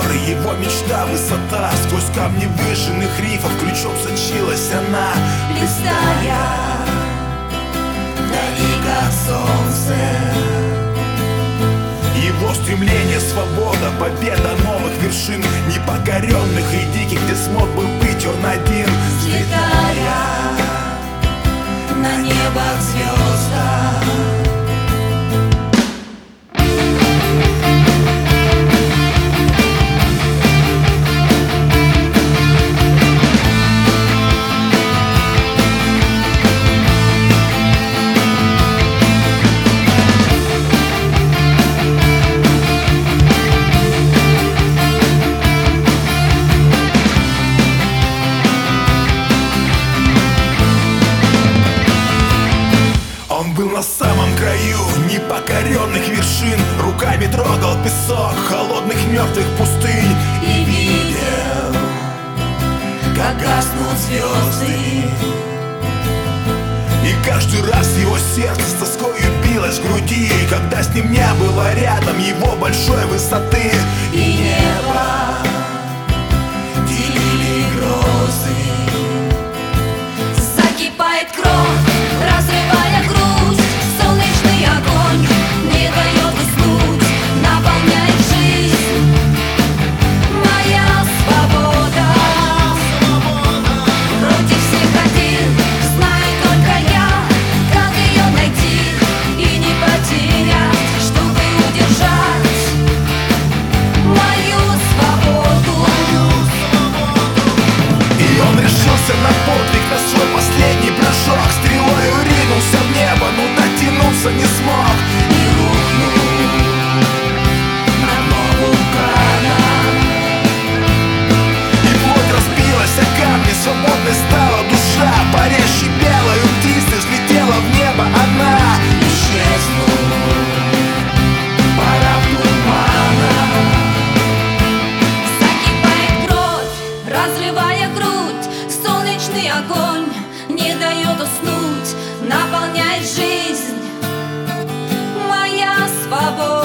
горы, его мечта высота. Сквозь камни выжженных рифов ключом сочилась она, блистая вдали, как солнце. Его стремление, свобода, победа новых вершин, непокоренных и диких, где смог бы быть он один. Взлетая на небо к звездам. Он был на самом краю непокоренных вершин, руками трогал песок холодных мертвых пустынь И видел, как гаснут звезды. И каждый раз его сердце с тоскою билось в груди, когда с ним не было рядом его большой высоты. И небо делили грозы. Закипает кровь, разрывая грудь. Солнечный огонь не дает уснуть, наполняет жизнь. Моя свобода. Против всех один, знаю только я, как ее найти и не потерять, чтобы удержать мою свободу. И он решился на подвиг, на свой последний прыжок. Стрелою ринулся в небо, но дотянуться не смог. И рухнул на дно вулкана. И плоть разбилась о камни, свободной стала душа. Парящей белой птицей взлетела в небо она. Исчезнул пора тумана. Закипает кровь, разрывая грудь. Солнечный огонь не дает уснуть, наполняет жизнь. Моя свобода.